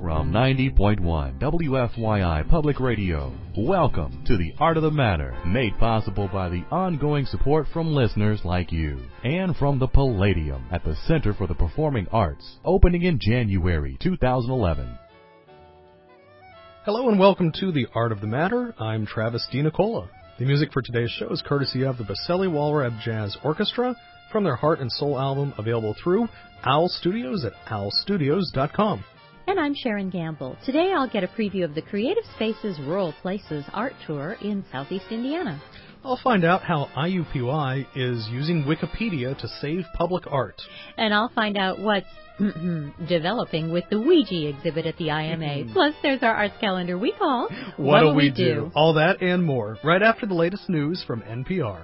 from 90.1 WFYI Public Radio. Welcome to the Art of the Matter, made possible by the ongoing support from listeners like you, and from the Palladium at the Center for the Performing Arts, opening in January 2011. Hello and welcome to the Art of the Matter. I'm Travis DiNicola. The music for today's show is courtesy of the Vasily Walrab Jazz Orchestra from their Heart and Soul album, available through Owl Studios at owlstudios.com. And I'm Sharon Gamble. Today I'll get a preview of the Creative Spaces Rural Places art tour in Southeast Indiana. I'll find out how IUPUI is using Wikipedia to save public art. And I'll find out what's developing with the Ouija exhibit at the IMA. Plus, there's our arts calendar we call What'll We Do? All that and more, right after the latest news from NPR.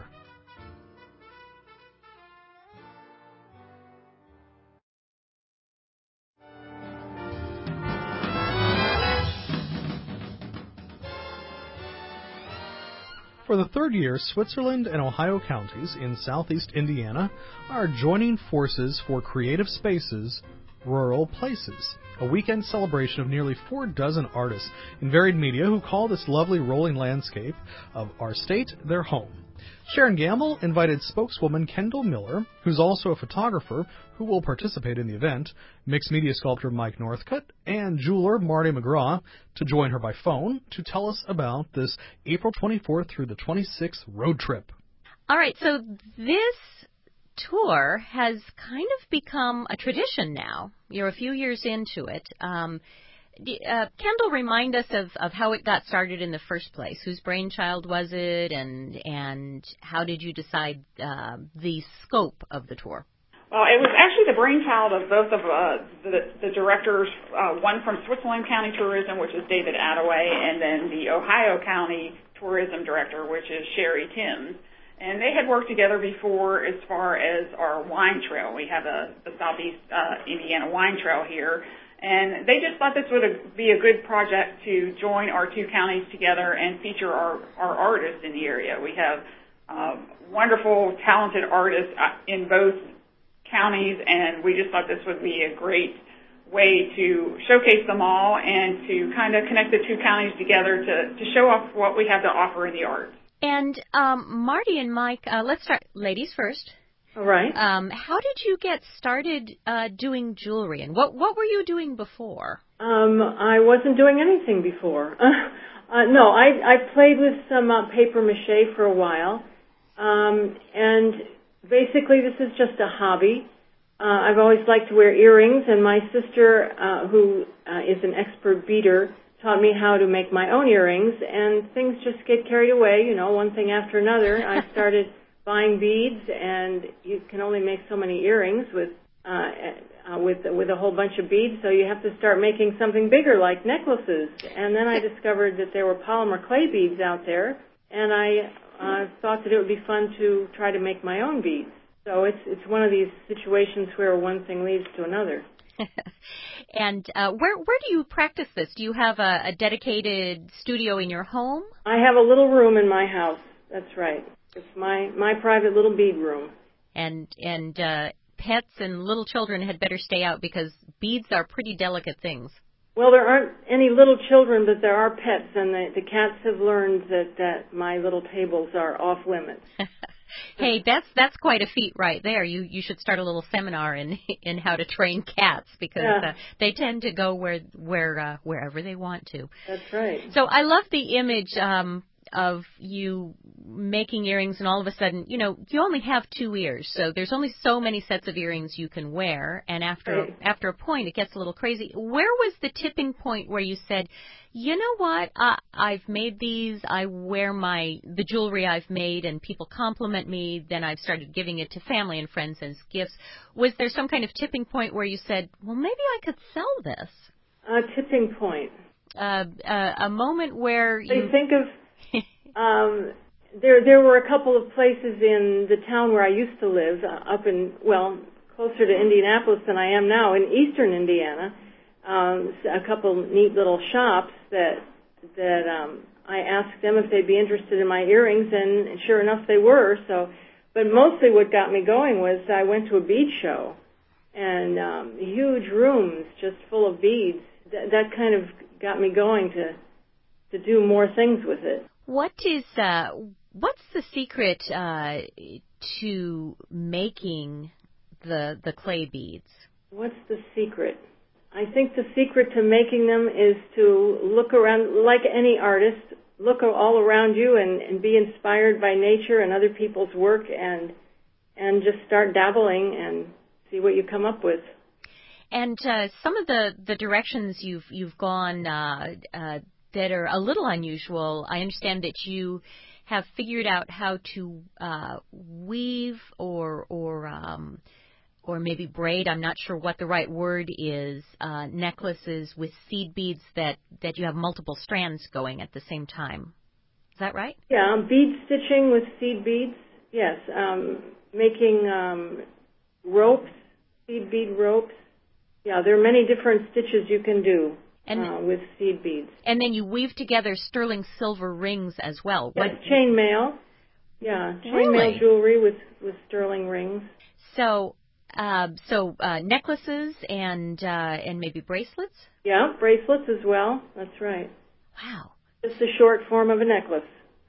For the third year, Switzerland and Ohio counties in southeast Indiana are joining forces for Creative Spaces Rural Places, a weekend celebration of nearly 4 dozen artists in varied media who call this lovely rolling landscape of our state their home. Sharon Gamble invited spokeswoman Kendall Miller, who's also a photographer who will participate in the event, mixed media sculptor Mike Northcutt, and jeweler Marty McGraw to join her by phone to tell us about this April 24th through the 26th road trip. All right, so this tour has kind of become a tradition now. You're a few years into it. Kendall, remind us of how it got started in the first place. Whose brainchild was it, and how did you decide the scope of the tour? Well, it was actually the brainchild of both of the directors, one from Switzerland County Tourism, which is David Attaway, and then the Ohio County Tourism Director, which is Sherry Timms. And they had worked together before as far as our wine trail. We have the Southeast Indiana wine trail here. And they just thought this would be a good project to join our two counties together and feature our artists in the area. We have wonderful, talented artists in both counties, and we just thought this would be a great way to showcase them all and to kind of connect the two counties together to show off what we have to offer in the arts. And Marty and Mike, let's start ladies first. All right. How did you get started doing jewelry, and what were you doing before? I wasn't doing anything before. No, I played with some paper mache for a while, and basically this is just a hobby. I've always liked to wear earrings, and my sister, who is an expert beader, taught me how to make my own earrings, and things just get carried away, one thing after another. I started buying beads, and you can only make so many earrings with a whole bunch of beads, so you have to start making something bigger like necklaces. And then I discovered that there were polymer clay beads out there, and I thought that it would be fun to try to make my own beads. So it's one of these situations where one thing leads to another. And where do you practice this? Do you have a dedicated studio in your home? I have a little room in my house. That's right. It's my private little bead room. And pets and little children had better stay out because beads are pretty delicate things. Well, there aren't any little children, but there are pets, and the cats have learned that my little tables are off limits. Hey, that's quite a feat right there. You should start a little seminar in how to train cats because they tend to go wherever they want to. That's right. So I love the image of you making earrings, and all of a sudden, you only have 2 ears, so there's only so many sets of earrings you can wear, and after a point, it gets a little crazy. Where was the tipping point where you said, you know what, I've made these, I wear the jewelry I've made, and people compliment me, then I've started giving it to family and friends as gifts. Was there some kind of tipping point where you said, well, maybe I could sell this? A tipping point. A moment where you... I think of... There were a couple of places in the town where I used to live, closer to Indianapolis than I am now, in eastern Indiana. A couple neat little shops that I asked them if they'd be interested in my earrings, and sure enough they were. But mostly what got me going was I went to a bead show, and huge rooms just full of beads. That kind of got me going to do more things with it. What's the secret to making the clay beads? What's the secret? I think the secret to making them is to look around, like any artist, look all around you and be inspired by nature and other people's work and just start dabbling and see what you come up with. And some of the directions you've gone that are a little unusual, I understand that you have figured out how to weave or maybe braid, I'm not sure what the right word is, necklaces with seed beads that you have multiple strands going at the same time. Is that right? Yeah, bead stitching with seed beads, yes. Making ropes, seed bead ropes. Yeah, there are many different stitches you can do with seed beads. And then you weave together sterling silver rings as well. Yes, chainmail. Yeah, chainmail jewelry with sterling rings. So necklaces and maybe bracelets? Yeah, bracelets as well. That's right. Wow. Just a short form of a necklace.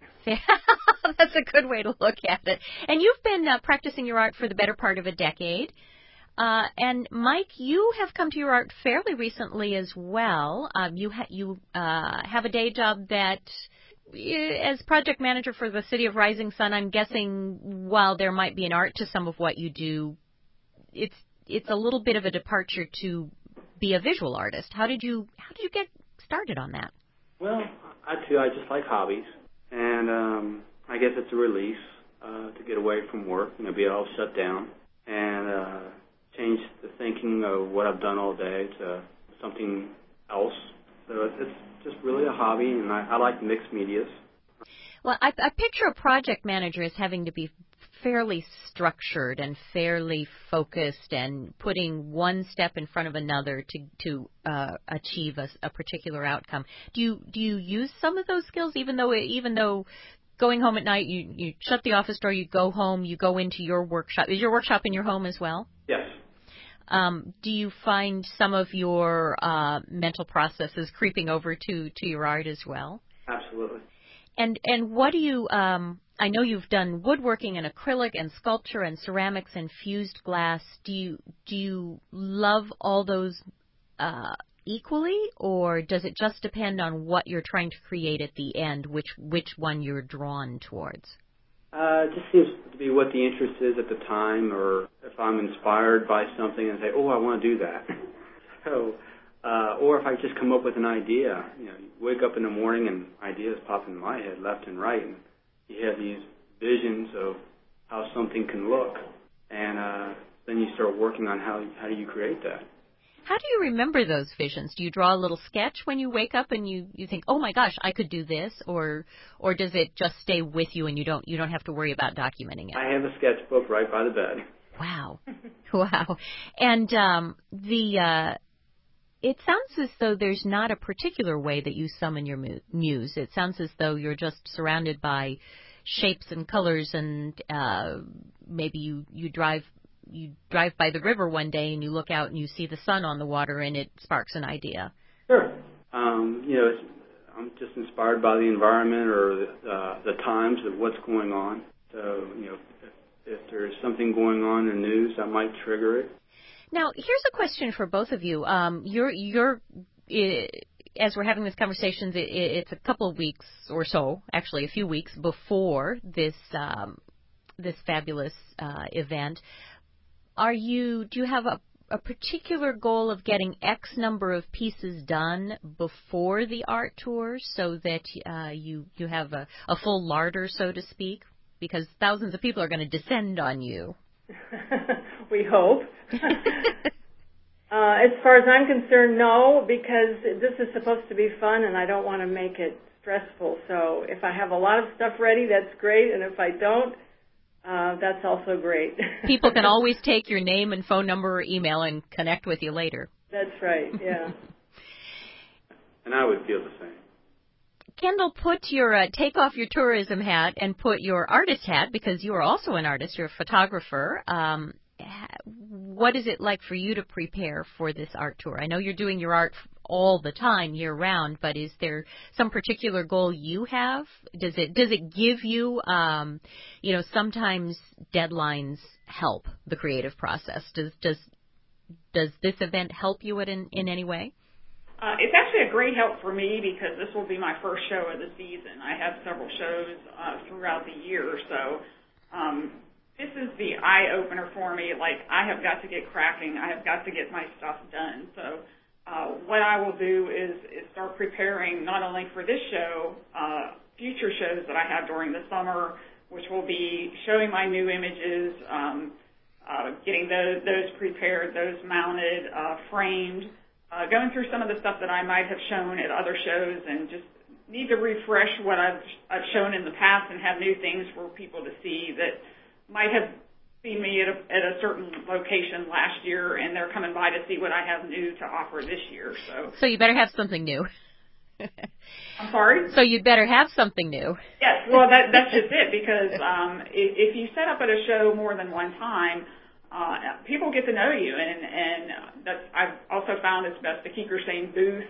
That's a good way to look at it. And you've been practicing your art for the better part of a decade. And Mike, you have come to your art fairly recently as well. You have a day job that, as project manager for the City of Rising Sun, I'm guessing while there might be an art to some of what you do, it's a little bit of a departure to be a visual artist. How did you get started on that? Well, I just like hobbies, and I guess it's a release to get away from work, be all shut down, and change the thinking of what I've done all day to something else. So it's just really a hobby, and I like mixed medias. Well, I picture a project manager as having to be fairly structured and fairly focused and putting one step in front of another to achieve a particular outcome. Do you use some of those skills even though going home at night you shut the office door, you go home, you go into your workshop? Is your workshop in your home as well? Yes. Do you find some of your mental processes creeping over to your art as well? Absolutely. And what do you? I know you've done woodworking and acrylic and sculpture and ceramics and fused glass. Do you love all those equally, or does it just depend on what you're trying to create at the end, which one you're drawn towards? It just seems to be what the interest is at the time, or if I'm inspired by something and say, oh, I want to do that. So, or if I just come up with an idea, you wake up in the morning and ideas pop in my head left and right, and you have these visions of how something can look, and then you start working on how do you create that. How do you remember those visions? Do you draw a little sketch when you wake up and you think, oh my gosh, I could do this, or does it just stay with you and you don't have to worry about documenting it? I have a sketchbook right by the bed. Wow, wow, and it sounds as though there's not a particular way that you summon your muse. It sounds as though you're just surrounded by shapes and colors, and maybe you drive by the river one day and you look out and you see the sun on the water and it sparks an idea. Sure. I'm just inspired by the environment or the times of what's going on. So, if there's something going on in the news, that might trigger it. Now, here's a question for both of you. You're as we're having this conversation, it's a couple of weeks or so, actually a few weeks before this fabulous event. Do you have a particular goal of getting X number of pieces done before the art tour so that you have a full larder, so to speak? Because thousands of people are going to descend on you. We hope. As far as I'm concerned, no, because this is supposed to be fun and I don't want to make it stressful. So if I have a lot of stuff ready, that's great. And if I don't, that's also great. People can always take your name and phone number or email and connect with you later. That's right, yeah. And I would feel the same. Kendall, take off your tourism hat and put your artist hat, because you are also an artist. You're a photographer. what is it like for you to prepare for this art tour? I know you're doing your art all the time, year round, but is there some particular goal you have? Does it give you, sometimes deadlines help the creative process. Does this event help you in any way? It's actually a great help for me because this will be my first show of the season. I have several shows throughout the year, so this is the eye-opener for me. Like, I have got to get cracking. I have got to get my stuff done. So what I will do is start preparing not only for this show, future shows that I have during the summer, which will be showing my new images, getting those prepared, those mounted, framed, going through some of the stuff that I might have shown at other shows and just need to refresh what I've shown in the past and have new things for people to see that might have seen me at a certain location last year, and they're coming by to see what I have new to offer this year. So you better have something new. I'm sorry? So you'd better have something new. Yes, well, that's just it, because if you set up at a show more than one time, people get to know you, and I've also found it's best to keep your same booth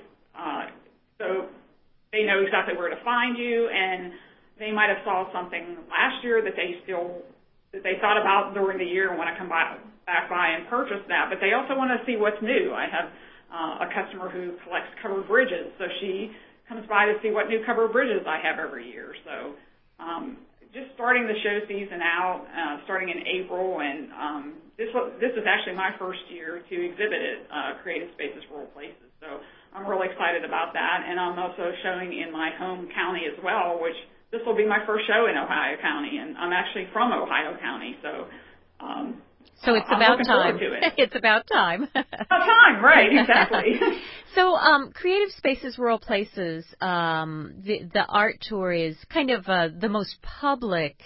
so they know exactly where to find you, and they might have saw something last year that they thought about during the year and want to come back by and purchase that, but they also want to see what's new. I have a customer who collects covered bridges, so she comes by to see what new covered bridges I have every year. So just starting the show season out, starting in April, and this is actually my first year to exhibit at Creative Spaces Rural Places. So I'm really excited about that, and I'm also showing in my home county as well, which this will be my first show in Ohio County, and I'm actually from Ohio County, so it's about time. It's about time. About time, right? Exactly. So, Creative Spaces, Rural Places, the art tour is kind of the most public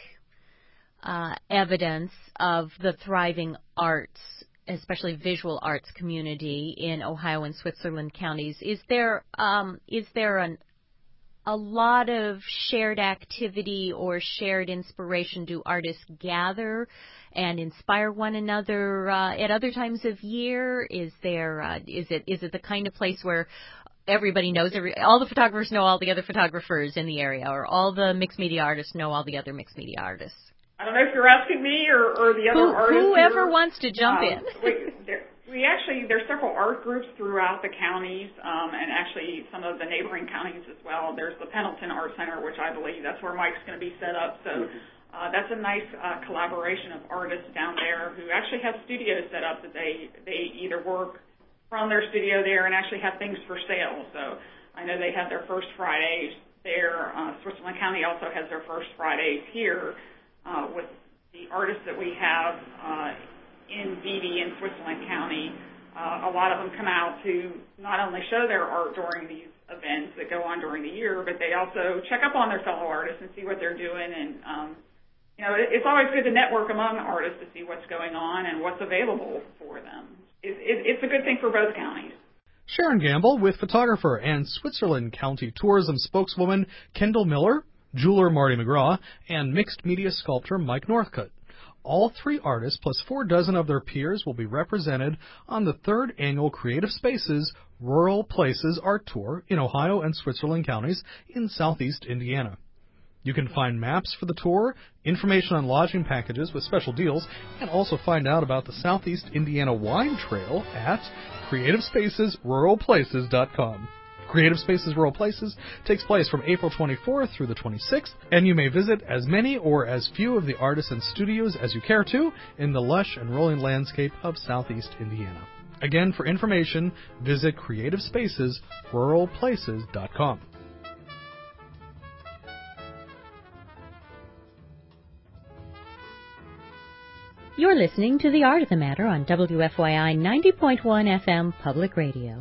evidence of the thriving arts, especially visual arts community in Ohio and Switzerland counties. Is there a lot of shared activity or shared inspiration? Do artists gather and inspire one another at other times of year? Is it the kind of place where everybody knows all the photographers know all the other photographers in the area, or all the mixed media artists know all the other mixed media artists? I don't know if you're asking me or the other artists. Whoever wants to jump in. There's several art groups throughout the counties, and actually some of the neighboring counties as well. There's the Pendleton Art Center, which I believe that's where Mike's going to be set up. So that's a nice collaboration of artists down there who actually have studios set up that they either work from their studio there and actually have things for sale. So I know they have their first Fridays there. Switzerland County also has their first Fridays here with the artists that we have in Beatty and Switzerland County. A lot of them come out to not only show their art during these events that go on during the year, but they also check up on their fellow artists and see what they're doing. And, it's always good to network among artists to see what's going on and what's available for them. It's a good thing for both counties. Sharon Gamble with photographer and Switzerland County tourism spokeswoman Kendall Miller, jeweler Marty McGraw, and mixed media sculptor Mike Northcutt. All three artists, plus 4 dozen of their peers, will be represented on the 3rd annual Creative Spaces Rural Places Art Tour in Ohio and Switzerland counties in southeast Indiana. You can find maps for the tour, information on lodging packages with special deals, and also find out about the Southeast Indiana Wine Trail at CreativeSpacesRuralPlaces.com. Creative Spaces Rural Places takes place from April 24th through the 26th, and you may visit as many or as few of the artists and studios as you care to in the lush and rolling landscape of southeast Indiana. Again, for information, visit CreativeSpacesRuralPlaces.com. You're listening to The Art of the Matter on WFYI 90.1 FM Public Radio.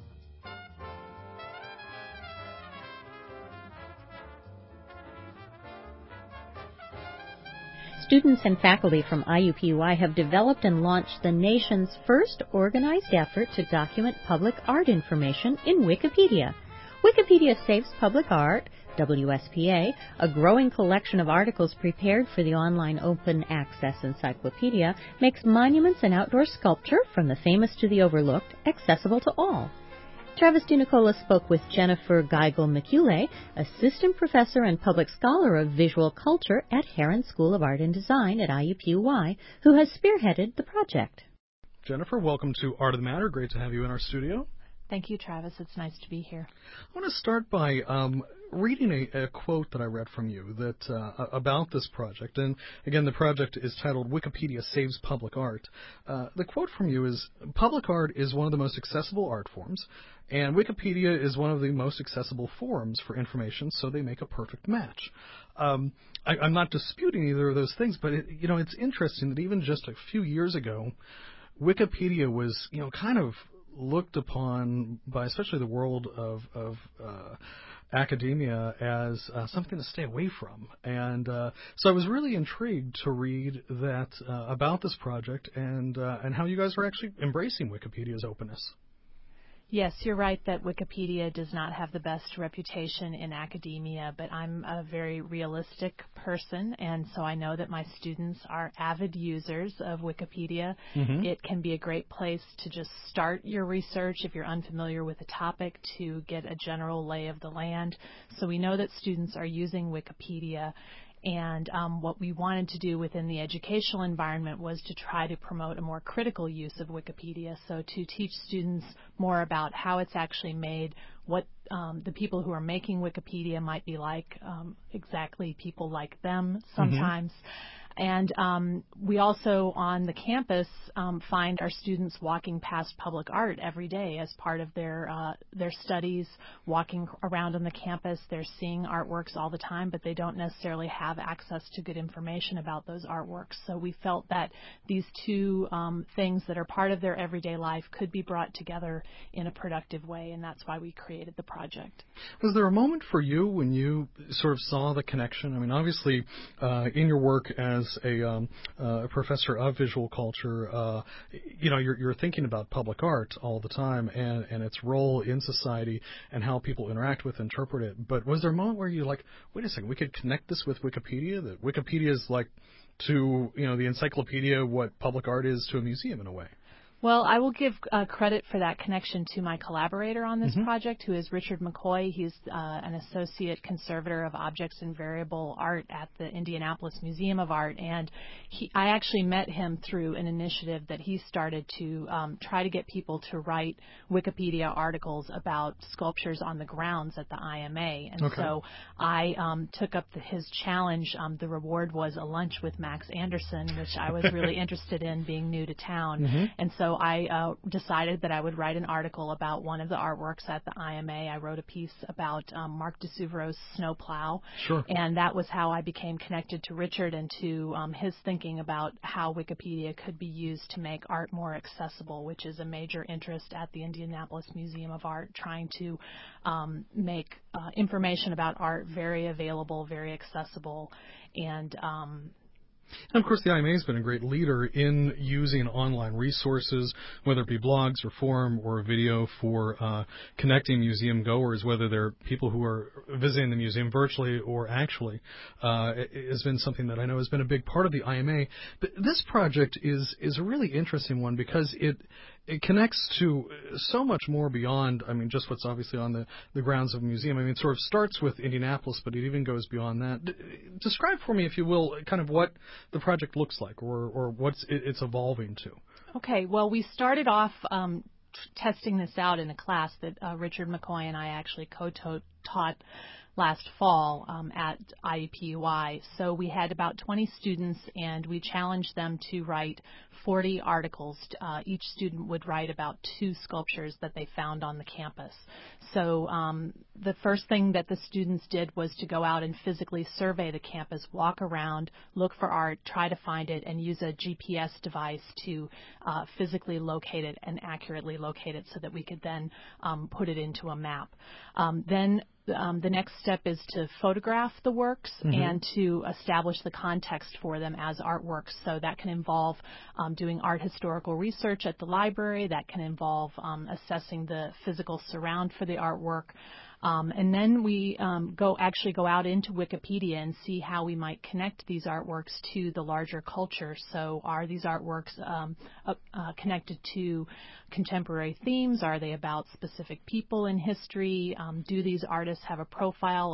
Students and faculty from IUPUI have developed and launched the nation's first organized effort to document public art information in Wikipedia. Wikipedia saves public art, WSPA, a growing collection of articles prepared for the online open access encyclopedia, makes monuments and outdoor sculpture, from the famous to the overlooked, accessible to all. Travis DiNicola spoke with Jennifer Geigel-McCuley, assistant professor and public scholar of visual culture at Herron School of Art and Design at IUPUI, who has spearheaded the project. Jennifer, welcome to Art of the Matter. Great to have you in our studio. Thank you, Travis. It's nice to be here. I want to start by reading a quote that I read from you that about this project. And again, the project is titled Wikipedia Saves Public Art. The quote from you is, "Public art is one of the most accessible art forms, and Wikipedia is one of the most accessible forums for information, so they make a perfect match." I'm not disputing either of those things, but it's interesting that even just a few years ago, Wikipedia was kind of looked upon by especially the world of academia as something to stay away from. And so I was really intrigued to read that about this project and how you guys are actually embracing Wikipedia's openness. Yes, you're right that Wikipedia does not have the best reputation in academia, but I'm a very realistic person, and so I know that my students are avid users of Wikipedia. Mm-hmm. It can be a great place to just start your research if you're unfamiliar with a topic, to get a general lay of the land. So we know that students are using Wikipedia. And what we wanted to do within the educational environment was to try to promote a more critical use of Wikipedia, so to teach students more about how it's actually made, what the people who are making Wikipedia might be like, exactly people like them sometimes. Mm-hmm. And we also, on the campus, find our students walking past public art every day as part of their studies, walking around on the campus. They're seeing artworks all the time, but they don't necessarily have access to good information about those artworks. So we felt that these two things that are part of their everyday life could be brought together in a productive way, and that's why we created the project. Was there a moment for you when you sort of saw the connection? I mean, obviously, in your work as a professor of visual culture, you're thinking about public art all the time and its role in society and how people interact with, interpret it. But was there a moment where you're like, wait a second, we could connect this with Wikipedia? That Wikipedia is like to the encyclopedia what public art is to a museum in a way? Well, I will give credit for that connection to my collaborator on this project, who is Richard McCoy. He's an associate conservator of objects and variable art at the Indianapolis Museum of Art, and I actually met him through an initiative that he started to try to get people to write Wikipedia articles about sculptures on the grounds at the IMA, and so I took up his challenge. The reward was a lunch with Max Anderson, which I was really interested in, being new to town, and so I decided that I would write an article about one of the artworks at the IMA. I wrote a piece about Mark DeSuvro's Snowplow, and that was how I became connected to Richard and to his thinking about how Wikipedia could be used to make art more accessible, which is a major interest at the Indianapolis Museum of Art, trying to make information about art very available, very accessible, and of course, the IMA has been a great leader in using online resources, whether it be blogs or forum or video, for connecting museum goers, whether they're people who are visiting the museum virtually or actually. It has been something that I know has been a big part of the IMA. But this project is a really interesting one because it connects to so much more beyond, just what's obviously on the grounds of a museum. It sort of starts with Indianapolis, but it even goes beyond that. Describe for me, if you will, kind of what the project looks like or what it's evolving to. Okay, well, we started off testing this out in a class that Richard McCoy and I actually co-taught last fall at IUPUI. So we had about 20 students, and we challenged them to write 40 articles. Each student would write about 2 sculptures that they found on the campus. So the first thing that the students did was to go out and physically survey the campus, walk around, look for art, try to find it, and use a GPS device to physically locate it and accurately locate it so that we could then put it into a map. Then the next step is to photograph the works and to establish the context for them as artworks. So that can involve doing art historical research at the library. That can involve assessing the physical surround for the artwork. And then we go out into Wikipedia and see how we might connect these artworks to the larger culture. So are these artworks connected to contemporary themes? Are they about specific people in history? Do these artists have a profile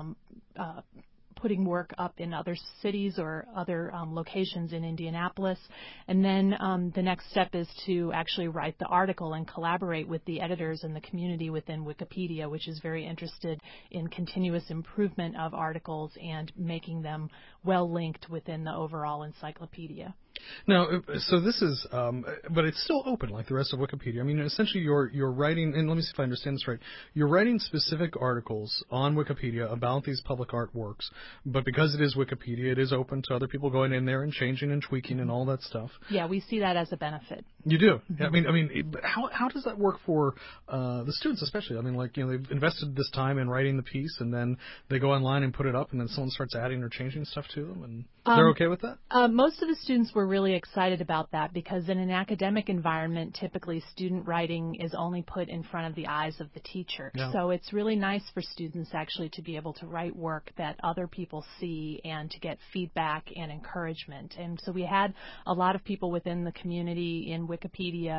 of putting work up in other cities or other locations in Indianapolis? And then the next step is to actually write the article and collaborate with the editors and the community within Wikipedia, which is very interested in continuous improvement of articles and making them well linked within the overall encyclopedia. Now, so this is, but it's still open like the rest of Wikipedia. I mean, essentially you're writing, and let me see if I understand this right, you're writing specific articles on Wikipedia about these public artworks, but because it is Wikipedia, it is open to other people going in there and changing and tweaking and all that stuff. Yeah, we see that as a benefit. You do? Mm-hmm. I mean, how does that work for the students especially? I mean, like, they've invested this time in writing the piece, and then they go online and put it up, and then someone starts adding or changing stuff to them, and they're okay with that? Most of the students were really excited about that because in an academic environment, typically student writing is only put in front of the eyes of the teacher. Yeah. So it's really nice for students actually to be able to write work that other people see and to get feedback and encouragement. And so we had a lot of people within the community in Wikipedia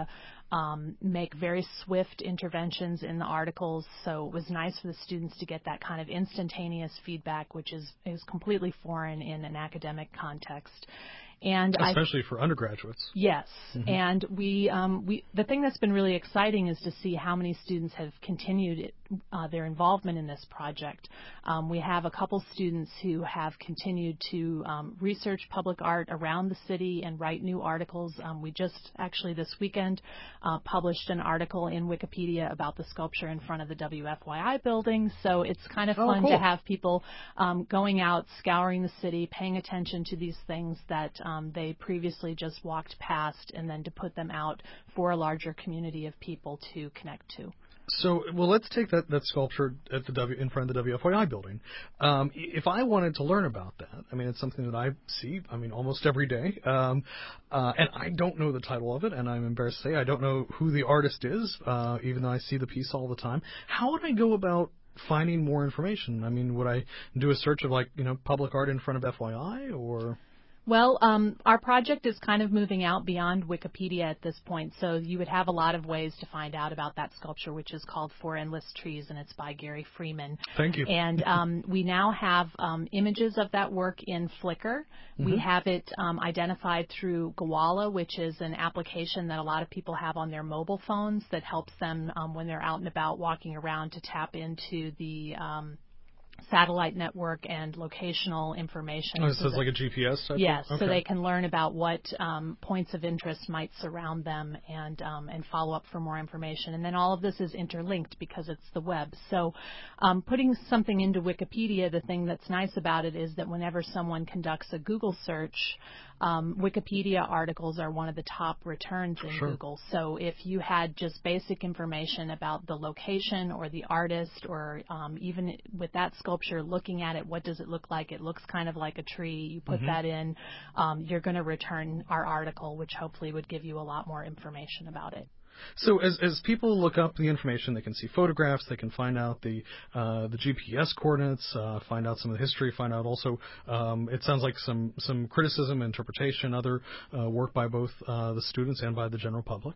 make very swift interventions in the articles. So it was nice for the students to get that kind of instantaneous feedback, which is completely foreign in an academic context. And especially for undergraduates. Yes, mm-hmm. And we the thing that's been really exciting is to see how many students have continued their involvement in this project. We have a couple students who have continued to research public art around the city and write new articles. We just actually this weekend published an article in Wikipedia about the sculpture in front of the WFYI building. So it's kind of fun to have people going out, scouring the city, paying attention to these things that they previously just walked past, and then to put them out for a larger community of people to connect to. So, well, let's take that sculpture at in front of the WFYI building. If I wanted to learn about that, I mean, it's something that I see, almost every day, and I don't know the title of it, and I'm embarrassed to say I don't know who the artist is, even though I see the piece all the time. How would I go about finding more information? I mean, would I do a search of, public art in front of FYI, or... Well, our project is kind of moving out beyond Wikipedia at this point, so you would have a lot of ways to find out about that sculpture, which is called For Endless Trees, and it's by Gary Freeman. Thank you. And we now have images of that work in Flickr. Mm-hmm. We have it identified through Gowalla, which is an application that a lot of people have on their mobile phones that helps them when they're out and about walking around to tap into the satellite network and locational information. Oh, so it's like a GPS type? Yes, okay. So they can learn about what points of interest might surround them and follow up for more information. And then all of this is interlinked because it's the web. So putting something into Wikipedia, the thing that's nice about it is that whenever someone conducts a Google search, Wikipedia articles are one of the top returns in Google. So if you had just basic information about the location or the artist, or even with that sculpture, looking at it, what does it look like? It looks kind of like a tree. You put that in, you're going to return our article, which hopefully would give you a lot more information about it. So as people look up the information, they can see photographs, they can find out the GPS coordinates, find out some of the history, find out also, it sounds like some criticism, interpretation, other work by both the students and by the general public.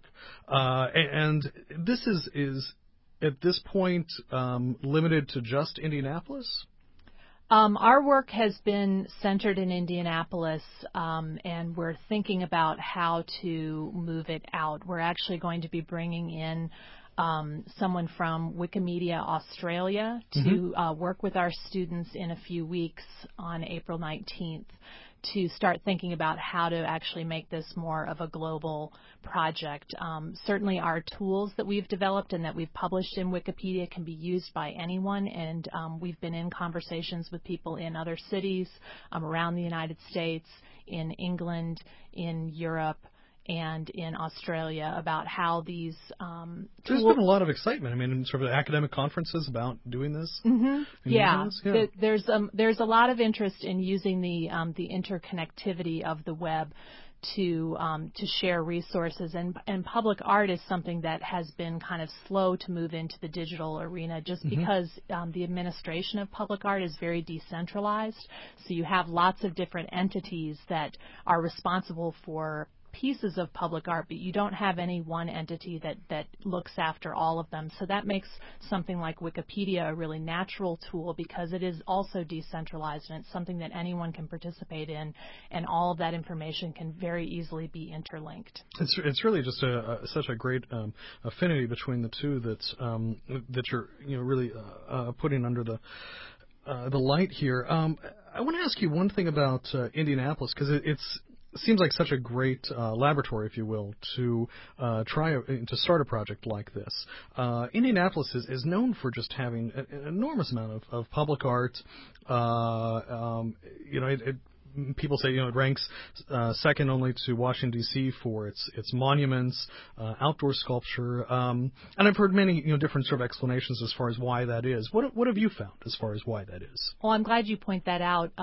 And this is at this point limited to just Indianapolis? Our work has been centered in Indianapolis, and we're thinking about how to move it out. We're actually going to be bringing in someone from Wikimedia Australia to work with our students in a few weeks on April 19th to start thinking about how to actually make this more of a global project. Certainly our tools that we've developed and that we've published in Wikipedia can be used by anyone, and we've been in conversations with people in other cities around the United States, in England, in Europe, and in Australia about how these There's been a lot of excitement. I mean, in sort of academic conferences about doing this. Yeah. There's a lot of interest in using the interconnectivity of the web to share resources, and public art is something that has been kind of slow to move into the digital arena, just because the administration of public art is very decentralized. So you have lots of different entities that are responsible for pieces of public art, but you don't have any one entity that looks after all of them. So that makes something like Wikipedia a really natural tool, because it is also decentralized, and it's something that anyone can participate in, and all of that information can very easily be interlinked. It's really just such a great affinity between the two that you're really putting under the light here. I want to ask you one thing about Indianapolis, because it seems like such a great laboratory, if you will, to start a project like this. Indianapolis is known for just having an enormous amount of public art. People say it ranks second only to Washington D.C. for its monuments, outdoor sculpture, and I've heard many different sort of explanations as far as why that is. What have you found as far as why that is? Well, I'm glad you point that out.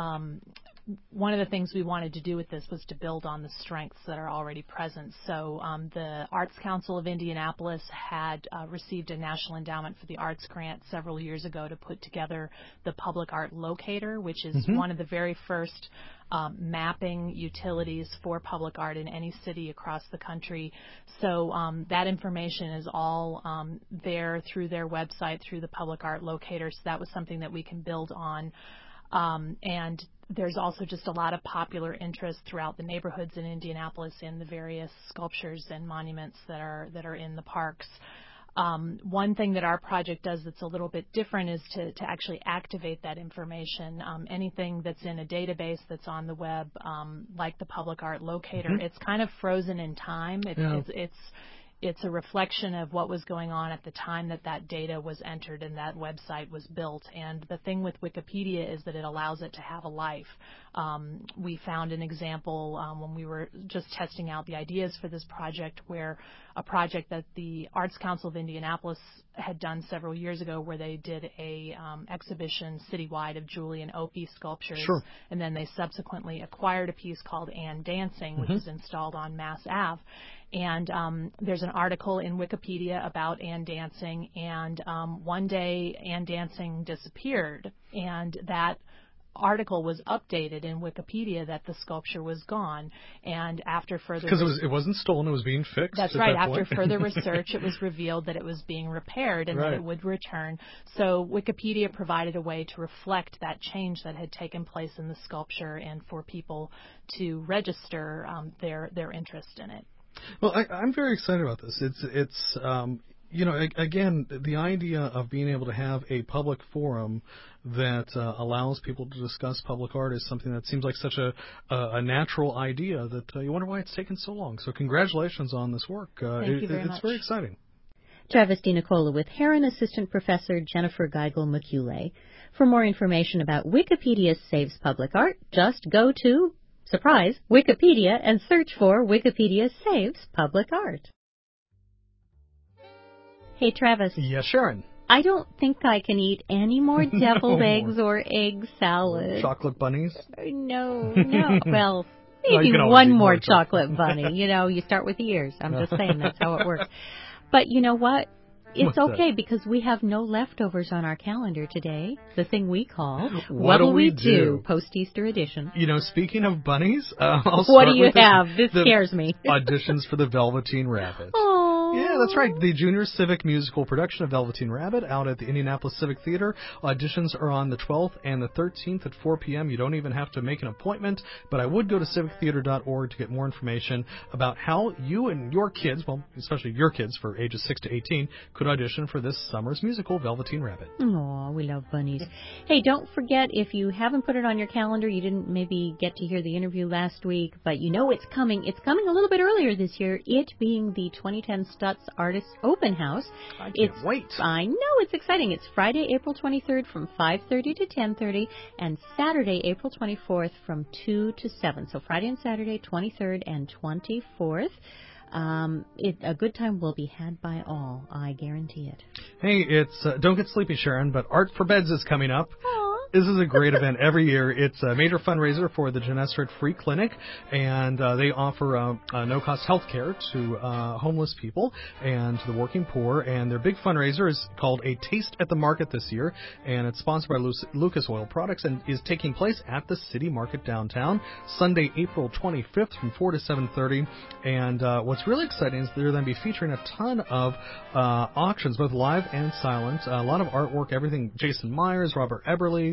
One of the things we wanted to do with this was to build on the strengths that are already present. So the Arts Council of Indianapolis had received a National Endowment for the Arts grant several years ago to put together the Public Art Locator, which is one of the very first mapping utilities for public art in any city across the country. So that information is all there through their website, through the Public Art Locator. So that was something that we can build on. And there's also just a lot of popular interest throughout the neighborhoods in Indianapolis in the various sculptures and monuments that are in the parks. One thing that our project does that's a little bit different is to actually activate that information. Anything that's in a database that's on the web, like the Public Art Locator, it's kind of frozen in time. It's a reflection of what was going on at the time that data was entered and that website was built. And the thing with Wikipedia is that it allows it to have a life. We found an example when we were just testing out the ideas for this project, where a project that the Arts Council of Indianapolis had done several years ago, where they did a exhibition citywide of Julian Opie sculptures. Sure. And then they subsequently acquired a piece called Anne Dancing, which is installed on Mass Ave. And there's an article in Wikipedia about Anne Dancing, and one day Anne Dancing disappeared, and that article was updated in Wikipedia that the sculpture was gone. And after further because it wasn't stolen, it was being fixed. That's right. After further research, it was revealed that it was being repaired and that it would return. So Wikipedia provided a way to reflect that change that had taken place in the sculpture, and for people to register their interest in it. Well, I'm very excited about this. It's again, the idea of being able to have a public forum that allows people to discuss public art is something that seems like such a natural idea that you wonder why it's taken so long. So congratulations on this work. Thank you very much. It's very exciting. Travis DiNicola with Heron Assistant Professor Jennifer Geigel-McCuley. For more information about Wikipedia Saves Public Art, just go to surprise, Wikipedia, and search for Wikipedia Saves Public Art. Hey, Travis. Yes, Sharon. I don't think I can eat any more deviled eggs or egg salad. Chocolate bunnies? No. Well, maybe one more chocolate bunny. You start with the ears. I'm just saying that's how it works. But you know what? It's okay, because we have no leftovers on our calendar today. The thing we call What'll We Do? Post-Easter edition. Speaking of bunnies, what do you have? This scares me. Auditions for the Velveteen Rabbit. Oh. Yeah, that's right. The Junior Civic musical production of Velveteen Rabbit out at the Indianapolis Civic Theater. Auditions are on the 12th and the 13th at 4 p.m. You don't even have to make an appointment, but I would go to civictheater.org to get more information about how you and your kids, well, especially your kids for ages 6 to 18, could audition for this summer's musical, Velveteen Rabbit. Aw, we love bunnies. Hey, don't forget, if you haven't put it on your calendar, you didn't maybe get to hear the interview last week, but it's coming. It's coming a little bit earlier this year, it being the 2010 Stutz Artists Open House. I can't wait. I know, it's exciting. It's Friday, April 23rd from 5:30 to 10:30, and Saturday, April 24th from 2 to 7. So Friday and Saturday, 23rd and 24th. A good time will be had by all. I guarantee it. Hey, it's don't get sleepy, Sharon, but Art for Beds is coming up. Aww. This is a great event every year. It's a major fundraiser for the Gennesaret Free Clinic, and they offer no-cost health care to homeless people and to the working poor. And their big fundraiser is called A Taste at the Market this year, and it's sponsored by Lucas Oil Products and is taking place at the City Market downtown, Sunday, April 25th from 4 to 7:30. And what's really exciting is they're going to be featuring a ton of auctions, both live and silent. A lot of artwork, everything Jason Myers, Robert Eberle,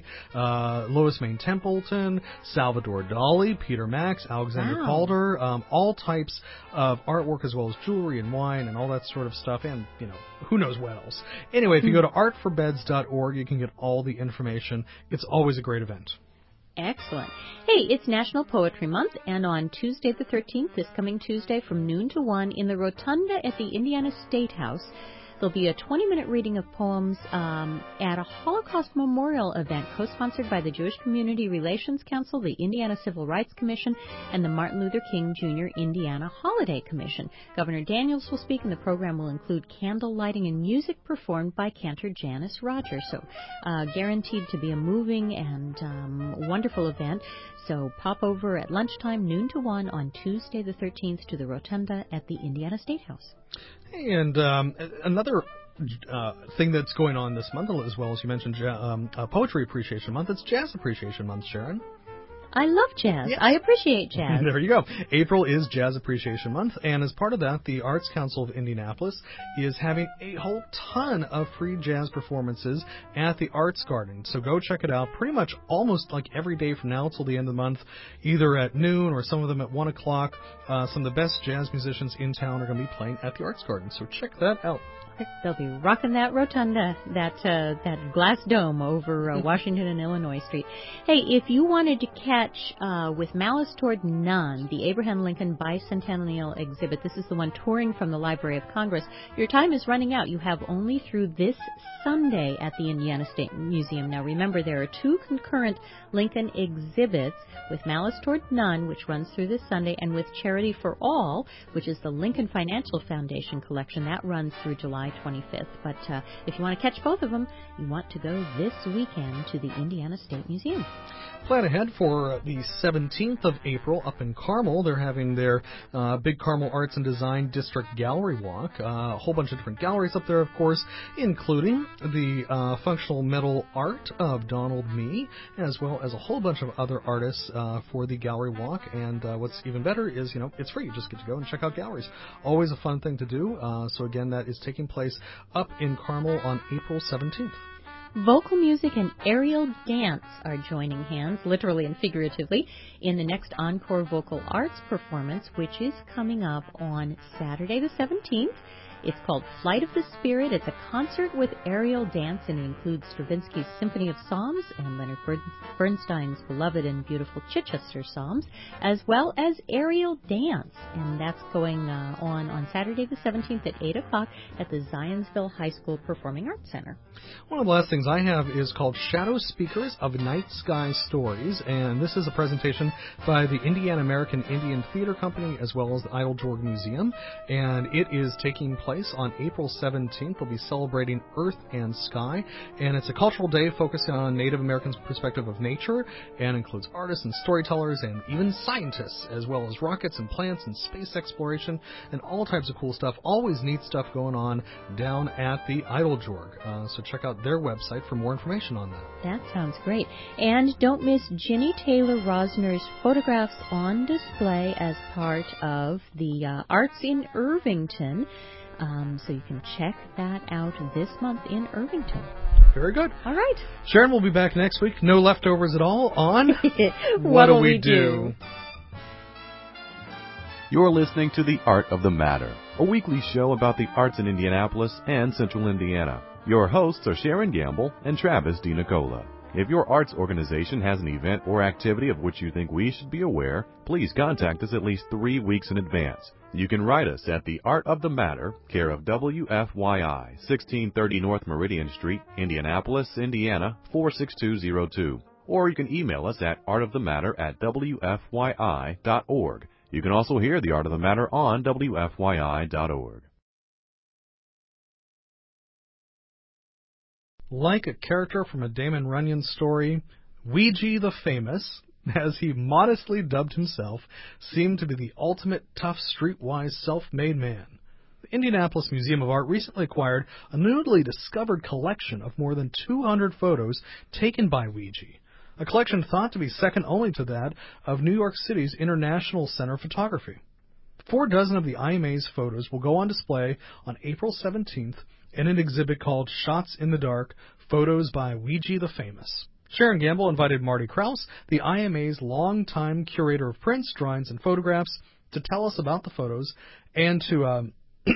Lois Main Templeton, Salvador Dali, Peter Max, Alexander Calder, all types of artwork as well as jewelry and wine and all that sort of stuff, and, you know, who knows what else. Anyway, if you go to artforbeds.org, you can get all the information. It's always a great event. Excellent. Hey, it's National Poetry Month, and on Tuesday the 13th, this coming Tuesday from noon to 1, in the Rotunda at the Indiana State House, there'll be a 20-minute reading of poems at a Holocaust Memorial event co-sponsored by the Jewish Community Relations Council, the Indiana Civil Rights Commission, and the Martin Luther King Jr. Indiana Holiday Commission. Governor Daniels will speak, and the program will include candle lighting and music performed by cantor Janice Rogers. So guaranteed to be a moving and wonderful event. So pop over at lunchtime, noon to 1 on Tuesday the 13th to the Rotunda at the Indiana State House. And another thing that's going on this month, as well as you mentioned, Poetry Appreciation Month, it's Jazz Appreciation Month, Sharon. I love jazz. Yes. I appreciate jazz. There you go. April is Jazz Appreciation Month, and as part of that, the Arts Council of Indianapolis is having a whole ton of free jazz performances at the Arts Garden. So go check it out pretty much almost like every day from now till the end of the month, either at noon or some of them at 1 o'clock. Some of the best jazz musicians in town are going to be playing at the Arts Garden, so check that out. They'll be rocking that rotunda, that glass dome over Washington and Illinois Street. Hey, if you wanted to catch With Malice Toward None, the Abraham Lincoln Bicentennial exhibit, this is the one touring from the Library of Congress, your time is running out. You have only through this Sunday at the Indiana State Museum. Now remember, there are two concurrent Lincoln exhibits, With Malice Toward None, which runs through this Sunday, and With Charity for All, which is the Lincoln Financial Foundation collection. That runs through July 25th. But if you want to catch both of them, you want to go this weekend to the Indiana State Museum. Plan ahead for the 17th of April up in Carmel. They're having their Big Carmel Arts and Design District Gallery Walk. A whole bunch of different galleries up there, of course, including the functional metal art of Donald Mee, as well as a whole bunch of other artists for the gallery walk. And what's even better is, you know, it's free. You just get to go and check out galleries. Always a fun thing to do. So again, that is taking place up in Carmel on April 17th. Vocal music and aerial dance are joining hands, literally and figuratively, in the next Encore Vocal Arts performance, which is coming up on Saturday the 17th. It's called Flight of the Spirit. It's a concert with aerial dance, and it includes Stravinsky's Symphony of Psalms and Leonard Bernstein's beloved and beautiful Chichester Psalms, as well as aerial dance. And that's going on Saturday the 17th at 8 o'clock at the Zionsville High School Performing Arts Center. One of the last things I have is called Shadow Speakers of Night Sky Stories, and this is a presentation by the Indiana American Indian Theater Company as well as the Idle-Jorg Museum, and it is taking place on April 17th. We'll be celebrating Earth and Sky, and it's a cultural day focusing on Native Americans' perspective of nature, and includes artists and storytellers and even scientists, as well as rockets and plants and space exploration and all types of cool stuff. Always neat stuff going on down at the Idle-Jorg. So check out their website for more information on that. That sounds great. And don't miss Ginny Taylor Rosner's photographs on display as part of the Arts in Irvington. So you can check that out this month in Irvington. Very good. All right. Sharon will be back next week. No leftovers at all on What Do We Do? You're listening to The Art of the Matter, a weekly show about the arts in Indianapolis and Central Indiana. Your hosts are Sharon Gamble and Travis DiNicola. If your arts organization has an event or activity of which you think we should be aware, please contact us at least 3 weeks in advance. You can write us at The Art of the Matter, care of WFYI, 1630 North Meridian Street, Indianapolis, Indiana, 46202. Or you can email us at artofthematter@wfyi.org. You can also hear The Art of the Matter on WFYI.org. Like a character from a Damon Runyon story, Ouija the Famous, as he modestly dubbed himself, seemed to be the ultimate tough, streetwise, self-made man. The Indianapolis Museum of Art recently acquired a newly discovered collection of more than 200 photos taken by Ouija, a collection thought to be second only to that of New York City's International Center of Photography. 4 dozen of the IMA's photos will go on display on April 17th in an exhibit called Shots in the Dark, Photos by Ouija the Famous. Sharon Gamble invited Marty Krause, the IMA's longtime curator of prints, drawings, and photographs, to tell us about the photos and to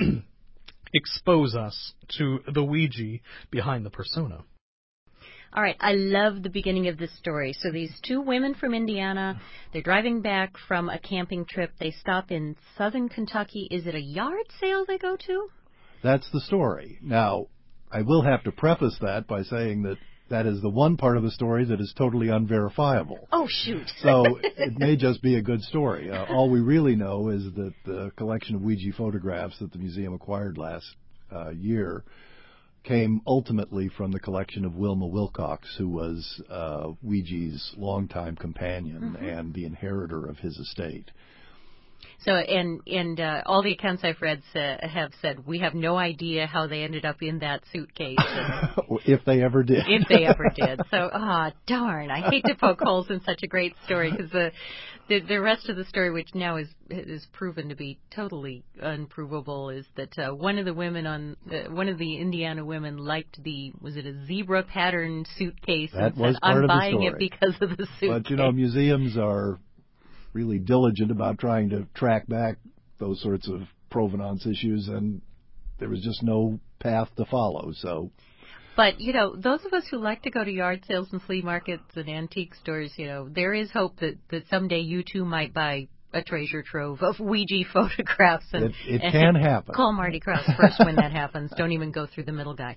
expose us to the Ouija behind the persona. All right, I love the beginning of this story. So these 2 women from Indiana, they're driving back from a camping trip. They stop in southern Kentucky. Is it a yard sale they go to? That's the story. Now, I will have to preface that by saying that that is the one part of the story that is totally unverifiable. Oh, shoot. So it may just be a good story. All we really know is that the collection of Ouija photographs that the museum acquired last year came ultimately from the collection of Wilma Wilcox, who was Ouija's longtime companion and the inheritor of his estate. So, and all the accounts I've read have said, we have no idea how they ended up in that suitcase. If they ever did. If they ever did. So, darn, I hate to poke holes in such a great story, because the rest of the story, which now is proven to be totally unprovable, is that one of the Indiana women liked was it a zebra patterned suitcase? That and was said, part I'm of the buying story. it because of the suitcase. But, museums are really diligent about trying to track back those sorts of provenance issues, and there was just no path to follow. So, but those of us who like to go to yard sales and flea markets and antique stores, there is hope that someday you too might buy a treasure trove of Ouija photographs. And it can happen. Call Marty Krause first when that happens. Don't even go through the middle guy.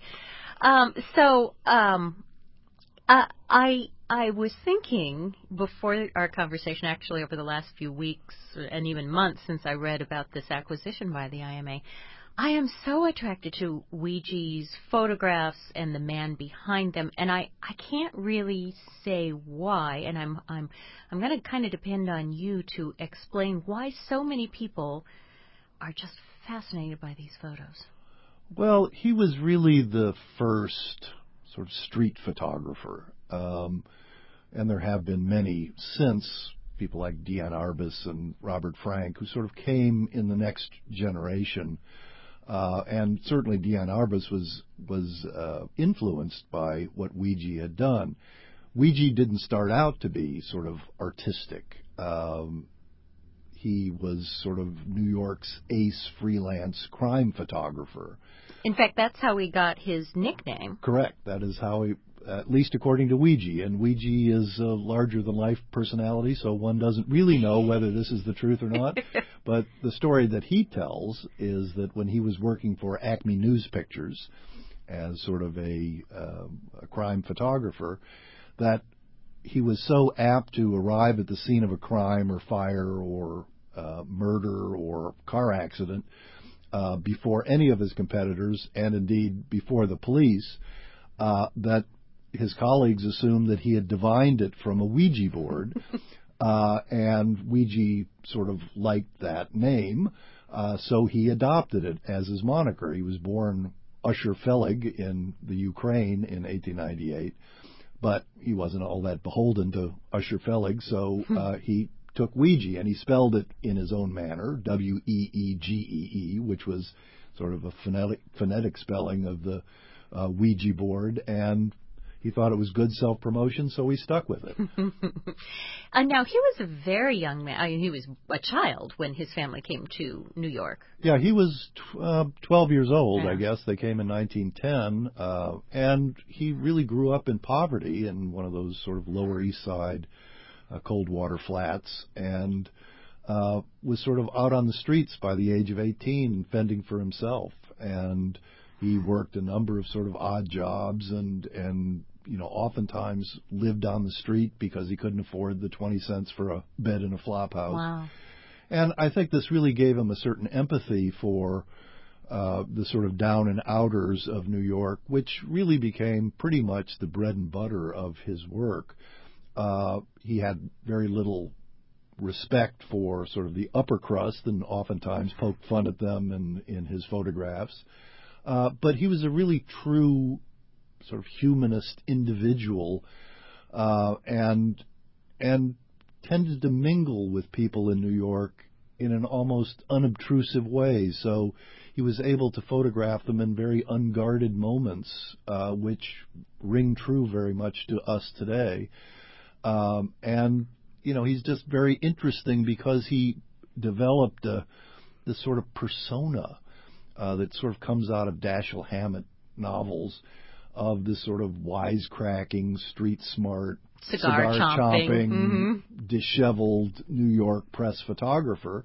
I was thinking before our conversation, actually over the last few weeks and even months since I read about this acquisition by the IMA, I am so attracted to Ouija's photographs and the man behind them, and I can't really say why, and I'm going to kind of depend on you to explain why so many people are just fascinated by these photos. Well, he was really the first sort of street photographer. And there have been many since, people like Diane Arbus and Robert Frank, who sort of came in the next generation. And certainly Diane Arbus was influenced by what Ouija had done. Ouija didn't start out to be sort of artistic. He was sort of New York's ace freelance crime photographer. In fact, that's how he got his nickname. Correct. That is how he, at least according to Ouija. And Ouija is a larger-than-life personality, so one doesn't really know whether this is the truth or not. But the story that he tells is that when he was working for Acme News Pictures as sort of a crime photographer, that he was so apt to arrive at the scene of a crime or fire or murder or car accident before any of his competitors, and indeed before the police, that his colleagues assumed that he had divined it from a Ouija board, and Ouija sort of liked that name, so he adopted it as his moniker. He was born Usher Felig in the Ukraine in 1898, but he wasn't all that beholden to Usher Felig, so he took Ouija, and he spelled it in his own manner, Weegee, which was sort of a phonetic spelling of the Ouija board, and he thought it was good self-promotion, so he stuck with it. And now, he was a very young man. I mean, he was a child when his family came to New York. Yeah, he was 12 years old, I guess. They came in 1910, and he really grew up in poverty in one of those sort of Lower East Side Coldwater Flats, and was sort of out on the streets by the age of 18, fending for himself. And he worked a number of sort of odd jobs and oftentimes lived on the street because he couldn't afford the 20 cents for a bed in a flop house. Wow. And I think this really gave him a certain empathy for the sort of down and outers of New York, which really became pretty much the bread and butter of his work. He had very little respect for sort of the upper crust and oftentimes poked fun at them in his photographs. But he was a really true sort of humanist individual, and tended to mingle with people in New York in an almost unobtrusive way. So he was able to photograph them in very unguarded moments, which ring true very much to us today. And, you know, he's just very interesting because he developed this sort of persona that sort of comes out of Dashiell Hammett novels, of this sort of wisecracking, street smart, cigar chomping, disheveled New York press photographer.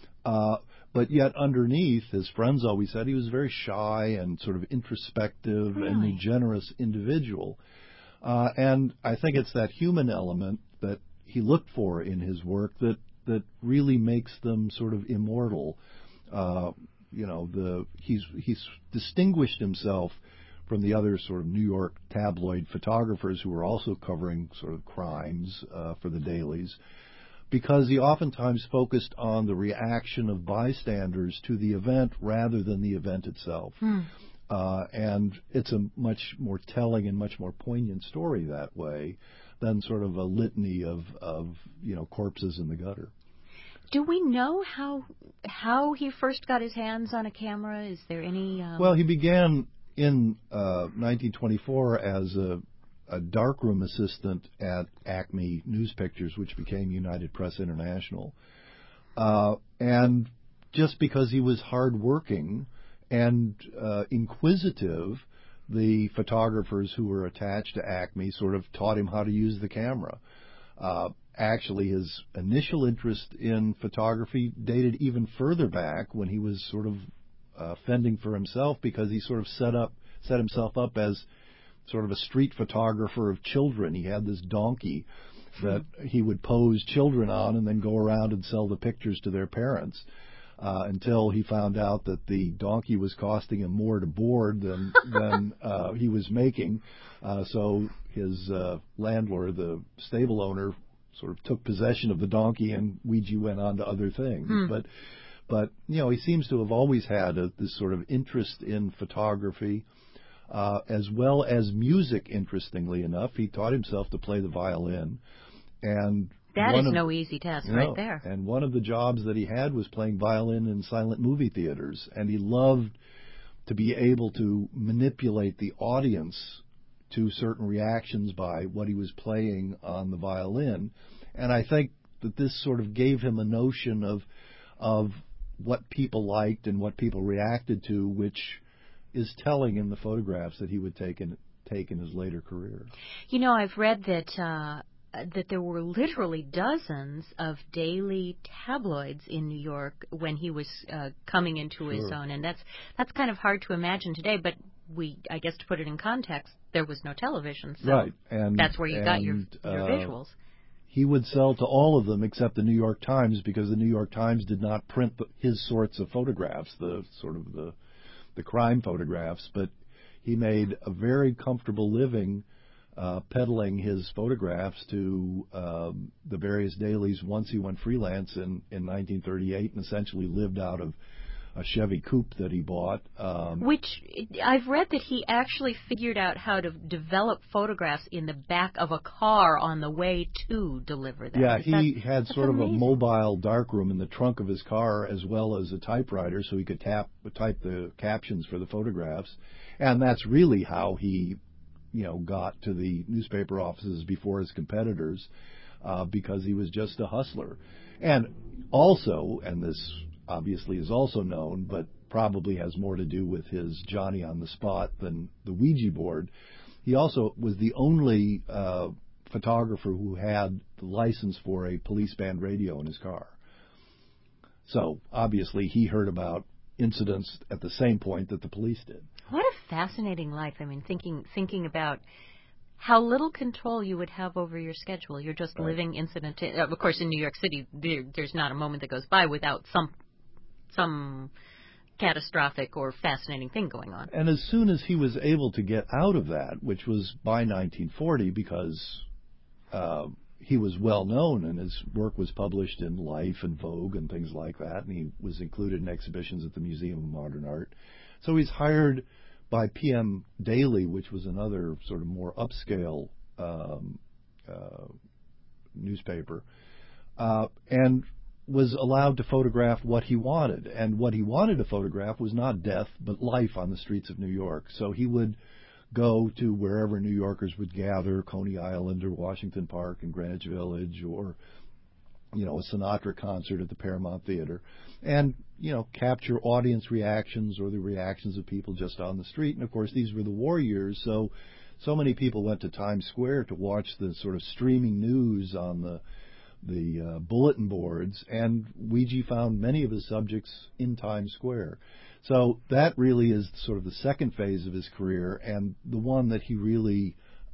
But yet underneath, his friends always said he was very shy and sort of introspective and a generous individual. And I think it's that human element that he looked for in his work that really makes them sort of immortal. You know, he's distinguished himself from the other sort of New York tabloid photographers who were also covering sort of crimes for the dailies, because he oftentimes focused on the reaction of bystanders to the event rather than the event itself. And it's a much more telling and much more poignant story that way than sort of a litany of you know, corpses in the gutter. Do we know how he first got his hands on a camera? Is there any... Well, he began in 1924 as a darkroom assistant at Acme News Pictures, which became United Press International. And just because he was hardworking and inquisitive, the photographers who were attached to Acme sort of taught him how to use the camera. Actually, his initial interest in photography dated even further back, when he was sort of fending for himself, because he sort of set himself up as sort of a street photographer of children. He had this donkey that he would pose children on and then go around and sell the pictures to their parents, until he found out that the donkey was costing him more to board than he was making. So his landlord, the stable owner, sort of took possession of the donkey, and Ouija went on to other things. But you know, he seems to have always had this sort of interest in photography, as well as music. Interestingly enough, he taught himself to play the violin, and that is no easy task, right there. And one of the jobs that he had was playing violin in silent movie theaters, and he loved to be able to manipulate the audience to certain reactions by what he was playing on the violin. And I think that this sort of gave him a notion of what people liked and what people reacted to, which is telling in the photographs that he would take in his later career. You know, I've read that there were literally dozens of daily tabloids in New York when he was coming into his own, and that's kind of hard to imagine today. But I guess to put it in context, there was no television, so right, and that's where you got your visuals. He would sell to all of them except the New York Times, because the New York Times did not print his sorts of photographs, the sort of the crime photographs. But he made a very comfortable living peddling his photographs to the various dailies once he went freelance in 1938, and essentially lived out of a Chevy Coupe that he bought. Which I've read that he actually figured out how to develop photographs in the back of a car on the way to deliver them. Yeah, he had sort amazing. of a mobile darkroom in the trunk of his car, as well as a typewriter, so he could type the captions for the photographs. And that's really how he, you know, got to the newspaper offices before his competitors, because he was just a hustler. And also, and this obviously is also known, but probably has more to do with his Johnny on the spot than the Ouija board, he also was the only photographer who had the license for a police band radio in his car. So obviously he heard about incidents at the same point that the police did. What a fascinating life. I mean, thinking about how little control you would have over your schedule. You're just living incident to, of course, in New York City, there's not a moment that goes by without some catastrophic or fascinating thing going on. And as soon as he was able to get out of that, which was by 1940, because he was well known and his work was published in Life and Vogue and things like that, and he was included in exhibitions at the Museum of Modern Art. So he's hired by PM Daily, which was another sort of more upscale newspaper, and was allowed to photograph what he wanted. And what he wanted to photograph was not death, but life on the streets of New York. So he would go to wherever New Yorkers would gather, Coney Island or Washington Park and Greenwich Village, or, you know, a Sinatra concert at the Paramount Theater, and, you know, capture audience reactions or the reactions of people just on the street. And, of course, these were the war years, so many people went to Times Square to watch the sort of streaming news on the bulletin boards, and Weegee found many of his subjects in Times Square. So that really is sort of the second phase of his career, and the one that he really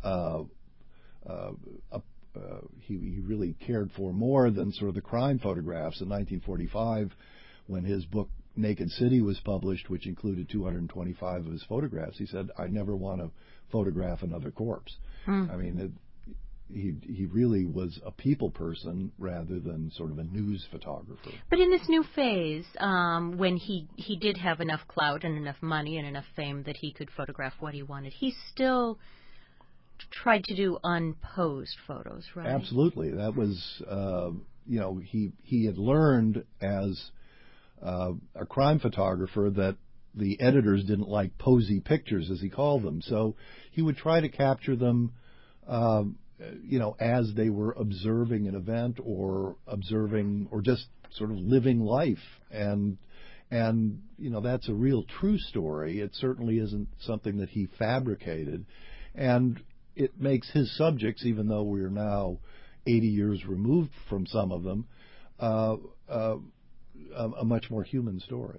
he really cared for more than sort of the crime photographs. In 1945, when his book Naked City was published, which included 225 of his photographs, he said, "I never want to photograph another corpse." I mean, he really was a people person rather than sort of a news photographer. But in this new phase, when he did have enough clout and enough money and enough fame that he could photograph what he wanted, he still tried to do unposed photos, right? Absolutely. That was, you know, he had learned as a crime photographer that the editors didn't like posy pictures, as he called them. So he would try to capture them, you know, as they were observing an event or observing or just sort of living life. And you know, that's a real true story. It certainly isn't something that he fabricated. And it makes his subjects, even though we're now 80 years removed from some of them, a much more human story.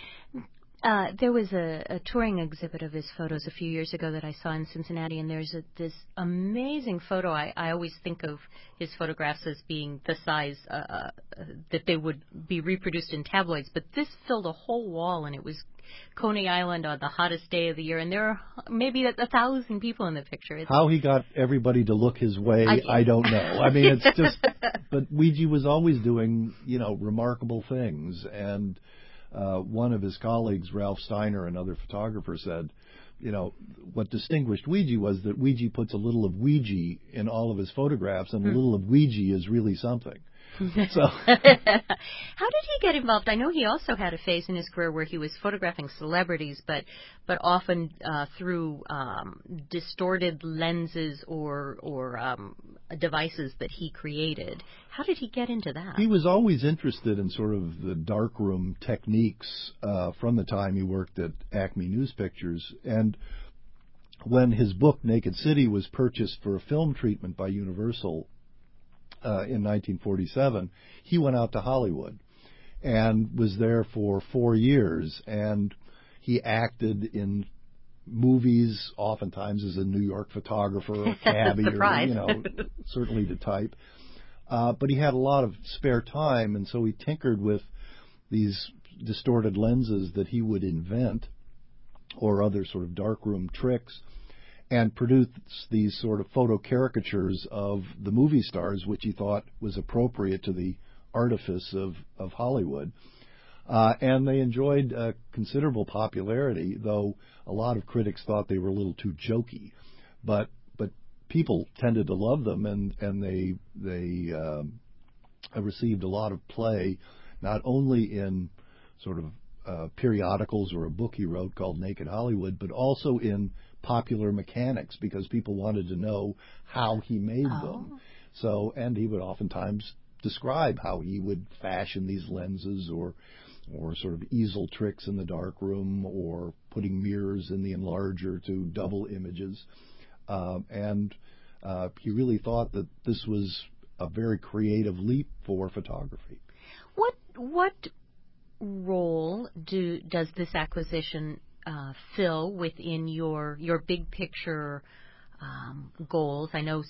There was a touring exhibit of his photos a few years ago that I saw in Cincinnati, and there's this amazing photo. I always think of his photographs as being the size that they would be reproduced in tabloids, but this filled a whole wall, and it was Coney Island on the hottest day of the year, and there are maybe 1,000 people in the picture. How he got everybody to look his way, I don't know. I mean, it's just, but Weegee was always doing, you know, remarkable things. And one of his colleagues, Ralph Steiner, another photographer, said, you know, what distinguished Weegee was that Weegee puts a little of Weegee in all of his photographs, and a little of Weegee is really something. So, how did he get involved? I know he also had a phase in his career where he was photographing celebrities, but often through distorted lenses or devices that he created. How did he get into that? He was always interested in sort of the darkroom techniques from the time he worked at Acme News Pictures. And when his book Naked City was purchased for a film treatment by Universal in 1947, he went out to Hollywood and was there for 4 years. And he acted in movies, oftentimes as a New York photographer or cabbie, or, you know, certainly to type. But he had a lot of spare time, and so he tinkered with these distorted lenses that he would invent or other sort of darkroom tricks, and produced these sort of photo caricatures of the movie stars, which he thought was appropriate to the artifice of Hollywood. And they enjoyed considerable popularity, though a lot of critics thought they were a little too jokey. But people tended to love them, and they received a lot of play, not only in sort of periodicals or a book he wrote called Naked Hollywood, but also in Popular Mechanics, because people wanted to know how he made them. So, and he would oftentimes describe how he would fashion these lenses, or sort of easel tricks in the darkroom, or putting mirrors in the enlarger to double images. And he really thought that this was a very creative leap for photography. What role does this acquisition fill within your big picture goals? I know,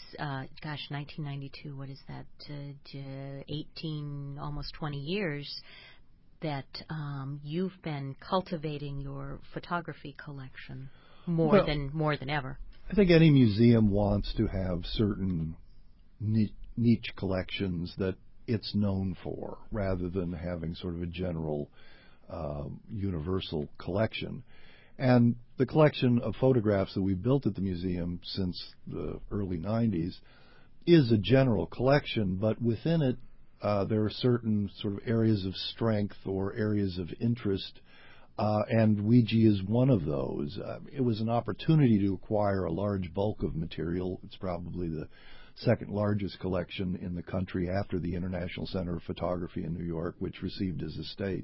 1992, what is that, 18, almost 20 years. that you've been cultivating your photography collection more than ever? I think any museum wants to have certain niche collections that it's known for, rather than having sort of a general universal collection. And the collection of photographs that we built at the museum since the early 90s is a general collection, but within it there are certain sort of areas of strength or areas of interest, and Ouija is one of those. It was an opportunity to acquire a large bulk of material. It's probably the second largest collection in the country after the International Center of Photography in New York, which received his estate.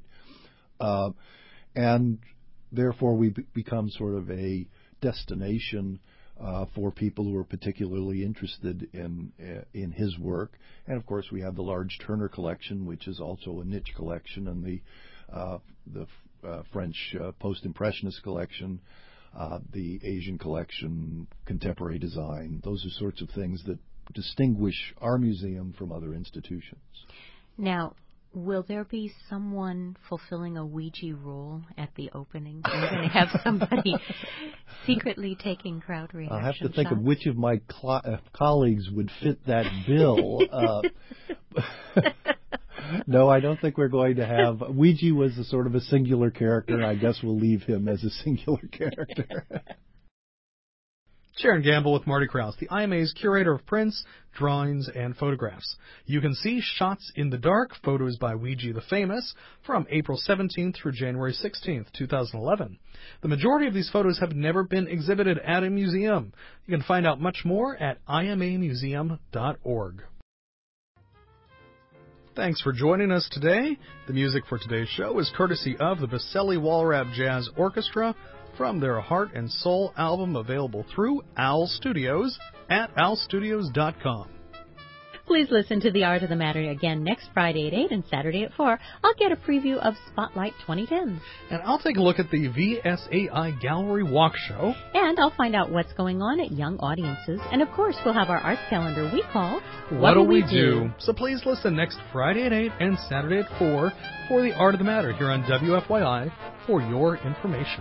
And therefore we become sort of a destination for people who are particularly interested in his work. And of course we have the large Turner collection, which is also a niche collection, and the French post-impressionist collection, the Asian collection, contemporary design. Those are sorts of things that distinguish our museum from other institutions. Now, will there be someone fulfilling a Ouija role at the opening? You're going to have somebody secretly taking crowd reaction I'll have to think shots? of which of my colleagues would fit that bill. No, I don't think we're going to have. Ouija was a sort of a singular character, and I guess we'll leave him as a singular character. Sharon Gamble with Marty Krause, the IMA's curator of prints, drawings, and photographs. You can see Shots in the Dark, Photos by Ouija the Famous, from April 17th through January 16th, 2011. The majority of these photos have never been exhibited at a museum. You can find out much more at imamuseum.org. Thanks for joining us today. The music for today's show is courtesy of the Baselli Walrab Jazz Orchestra from their Heart and Soul album, available through OWL Studios at owlstudios.com. Please listen to The Art of the Matter again next Friday at 8 and Saturday at 4. I'll get a preview of Spotlight 2010. And I'll take a look at the VSAI Gallery Walk Show. And I'll find out what's going on at young audiences. And, of course, we'll have our arts calendar we call What'll We Do? So please listen next Friday at 8 and Saturday at 4 for The Art of the Matter here on WFYI for your information.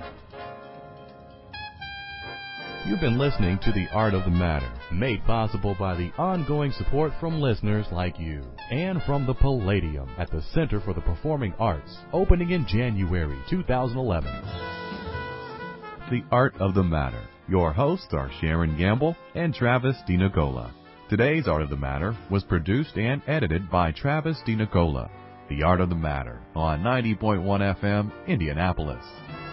You've been listening to The Art of the Matter, made possible by the ongoing support from listeners like you, and from the Palladium at the Center for the Performing Arts, opening in January 2011. The Art of the Matter. Your hosts are Sharon Gamble and Travis DiNicola. Today's Art of the Matter was produced and edited by Travis DiNicola. The Art of the Matter on 90.1 FM, Indianapolis.